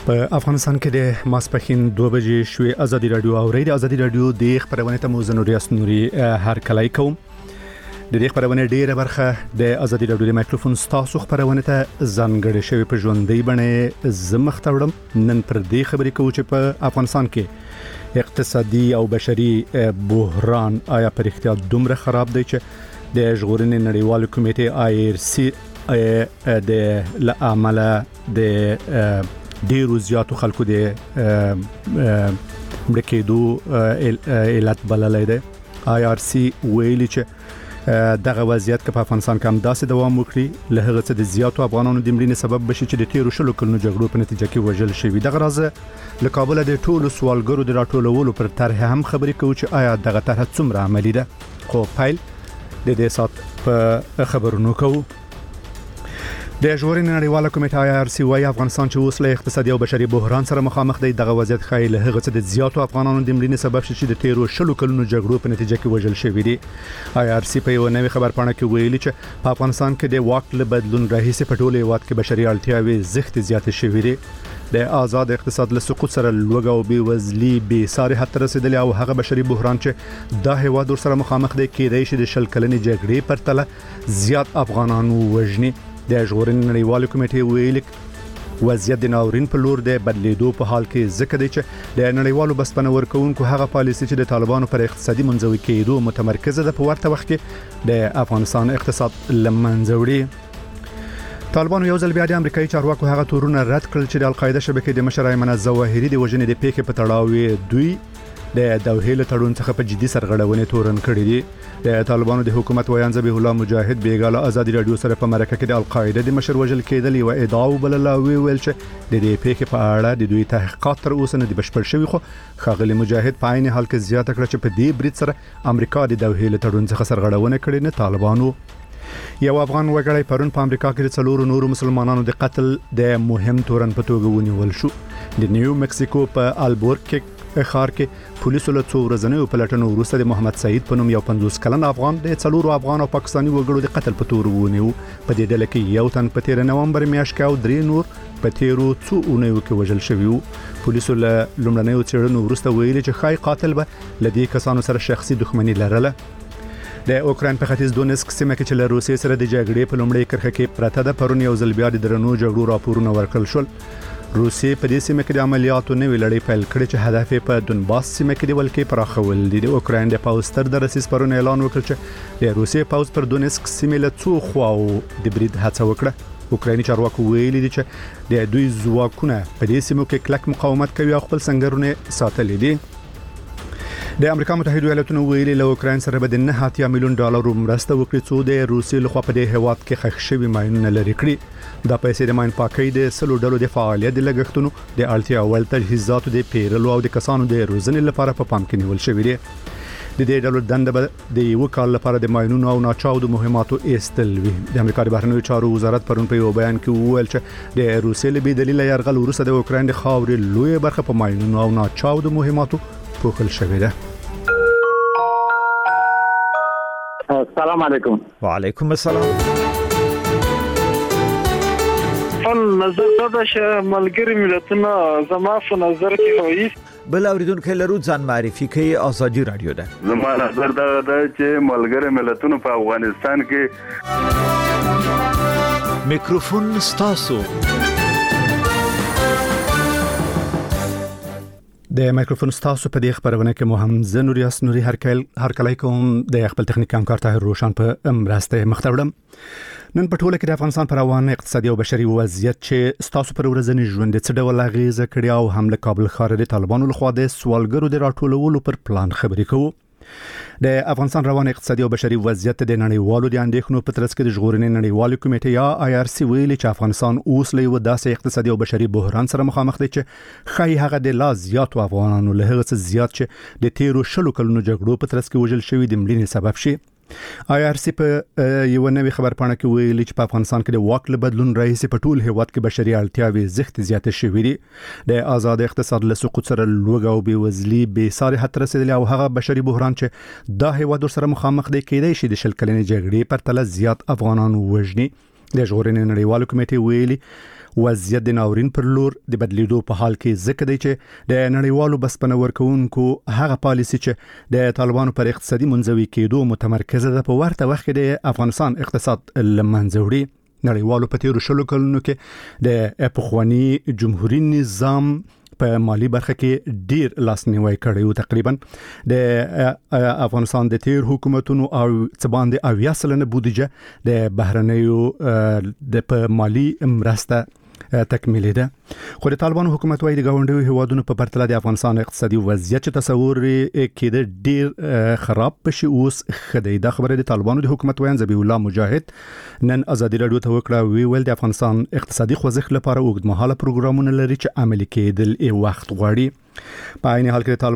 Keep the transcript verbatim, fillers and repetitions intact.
په افغانستان کې د ماسپښین دوه بجې شوې ازادي رادیو او ریډیو ازادي رادیو د خبرونه ته موزه نوري اسنوري هر کلای کوم د دې خبرونه ډیره برخه د ازادي رادیو د مایکروفون ستاسو خبرونه ته ځانګړې شوی په ژوندۍ بڼه زمختړم نن پر دې خبرې کوو چې په افغانستان کې اقتصادي او بشري بحران آیا پر اختیار دومره خراب دی چې د ژغورنې نړیوال کمیټې آی آر سی د لعمل د ډیرو زیاتو خلکو د مړکېدو علت بللای دی. آی آر سی ویلي چې دغه وضعیت په افغانستان کې هم داسې دوام وکړي له هغه څه د زیاتو افغانانو د مړینې سبب بشي چې د تیرو شلو کلونو جګړو په نتیجه کې وژل شوي. دغه راز له کابل د ټولو سوالګرو د راټولولو پر طرح هم خبرې کوي چې آیا دغه طرح څومره عملي ده. خو پایل د دې سات په خبرونو کوو. د ژغورنې نړیواله کمیټه آی آر سی وايي افغانستان چې اوس له اقتصادي او بشري بحران سره مخامخ دی. دغه وضعیت ښایي له هغه څه د زیاتو افغانانو د مړینې سبب شي چې د تیرو شلو کلونو جګړو په نتیجه کې وژل شوي دي. آی آر سی په یو نوې خبرپاڼه کې ویلي چې په افغانستان کې د واک له بدلون راهیسې په ټوله هیواد کې بشري اړتیاوې زښت زیاتې شوي دي. د آزاد اقتصاد له سقوط سره لوږه او بیوزلي به ساري حد رسیدلې او هغه بشري بحران چې دا هیواد سره مخامخ دی کېدای شي د شل کلنې جګړې پر تله زیات افغانانو وژني. د ژغورنې نړیوال کمیټې ویلي وضعیت د ناورین په لور د بدلیدو په حال کې ځکه دی چې د نړیوالو بسپنه ورکوونکو هغه پالیسي چې د طالبانو پر اقتصادي منځوي کېدو متمرکزه ده په ورته وخت کې د افغانستان اقتصاد لمنځه وړي. طالبانو یو ځل بیا د امریکایي چارواکو هغه تورونه رد کړل چې د القاعده شبکې د مشر ایمن الظواهري د وژنې د پیښې په تړاو دوی د دوحې له تړون څخه په جدي سرغړونې تورن کړی دي. د طالبانو د حکومت ویان ذبیح الله مجاهد بیګاله ازادي رادیو سره په مرکه کې د القاعده د مشر وژل کېدل یو ادعا وبلله ویل چې د دې پیښې په اړه د دوی تحقیقات تر اوسه نه دي بشپړ شوي. خو ښاغلي مجاهد په عین حال کې زیاته کړه چې په دې برید سره امریکا د دوحې له تړون څخه سرغړونه کړې نه طالبانو. یو افغان وګړی پرون په امریکا کې د څلورو نورو مسلمانانو د قتل د مهم تورن په توګه ونیول شو. د نیو مکسیکو په البورکې ښار کې پولیسو له څو ورځنیو پلټنو وروسته د محمد سعید په نوم یو پنځوس کلن افغان د څلورو افغان او پاکستاني وګړو د قتل په تور ونیو. په دې ډله کې یو تن په تیر نومبر میاشت کې او درې نور په تیرو څو اونیو کې وژل شوي وو. پولیسو له لومړنیو څېړنو وروسته ویلي چې ښایي قاتل به له دې کسانو سره شخصي دښمني لرله. د اوکراین په ختیځ دونسک سیمه کې چې له روسیې سره د جګړې په لومړۍ کرښه کې پرته ده پرون یو ځل بیا د درنو جګړو راپورونه ورکړل شول. روسیې په دې سیمه کې د عملیاتو نوې لړۍ پیل کړې چې هدف یې په دونباس سیمه کې د ولکې پراخول دي. د اوکراین د پوځ تر درسیس پرون اعلان وکړ چې د روسیې پوځ پر دونسک سیمه له څو خواو د برید هڅه وکړه. اوکرایني چارواکو ویلي دي چې د دوی ځواکونه په دې سیمو کې کلک مقاومت کوي او خپل سنگرونه ساتلي دي. د امریکا متحده ایالاتونو ویلي له اوکراین سره به د نه اتیا میلیون ډالر مرسته وکړي څو د روسیې لخوا په دې هیواد کې ښخ شوي ماینونه لرې کړي. دا پیسې د ماین پاکۍ د سلو ډلو د فعالیت د لګښتونو د اړتیا وړ تجهیزاتو د پیرلو او د کسانو د روزنې لپاره په پام کې نیول شوي دي. د دې ډلو دنده به د یو کال لپاره د ماینونو او ناچاودو مهماتو ایستل وي. د امریکا د بهرنیو چارو وزارت پرون په یو بیان کې وویل چې د روسیې له بې دلیله یرغل وروسته د اوکراین د خاورې لویه برخه په ماینونو او ناچاودو مهماتو پوښل شوې ده. السلام علیکم. وعلیکم السلام. فل نظر دا چې ملګری ملتونه زما په نظر کې وایي بل اوریدونکو لرو ځان معرفي کوي ازادي رادیو ده. زما نظر دا ده چې ملګری ملتونه په افغانستان کې میکروفون ستاسو. د مایکروفون ستاسو په دې خبرونه کې مو هم زه نوري اس نوري هر کله هر کله کوم د خپل تخنیک همکار طاهر روشن په مرسته مختوړم. نن په ټوله کې د افغانستان پر روان اقتصادي او بشري وضعیت چې ستاسو پر ورځنی ژوند د څه ډول اغیزه کړی او هم له کابل ښار د طالبانو لخوا د سوالګرو د راټولولو پر پلان خبرې کوو. د افغانستان روان اقتصادي او بشري وضعیت د نړیوالو د اندېښنو په ترڅ کې د ژغورنې نړیوال کمیټې یا آی آر سی ویلي چې افغانستان اوس له یو داسې اقتصادي او بشري بحران سره مخامخ دی چې ښایي هغه د لا زیاتو افغانانو له هغه څه زیات چې د تیرو شلو کلونو جګړو په ترڅ کې وژل شوي د مړینې سبب شي. آی آر سی په یو نوې خبرپاڼه کې ویلي چې په افغانستان کې د واک له بدلون راهیسې په ټول هیواد کې بشري اړتیاوې زښت زیاتې شوې دي. د آزاد اقتصاد له سقوط سره لوږه او بیوزلي به ساري حد رسیدلې او هغه بشري بحران چې دا هیواد سره مخامخ دی کېدای شي د شل کلنې جګړې پر تله زیات افغانان وژني. د ژغورنې نړیوال کمیټې ویلي وضعیت د ناورین پر لور د بدلیدو په حال کې ځکه دی چې د نړیوالو بسپنه ورکوونکو هغه پالیسي چې د طالبانو پر اقتصادي منځوي کېدو متمرکزه ده په ورته وخت کې د افغانستان اقتصاد لمنځه وړي. نړیوالو په تیرو شلو کلونو کې د پخوانی جمهوریت نظام په مالی برخه کې ډیر لاسنیوي کړی او تقریبا د افغانستان د تیر حکومتونو او څباندې اویا سلنه بودیجه د بهرنیو د په مالی مرسته تکمیلی ده. خو د طالبانو حکومت وايي د گاونډیو هیوادونو په پرتله د افغانستان اقتصادي وضعیت چې تصور کېده ډیر خراب بشي اوس خدای. دا خبره د طالبانو د حکومت وایي ذبیح الله مجاهد نن ازادي رادیو ته وکړه. وی ول د افغانستان اقتصادي خوځښت لپاره اوږدمهاله پروګرامونه لري چې عملي کېدل یې وخت غواړي. په عین حال کې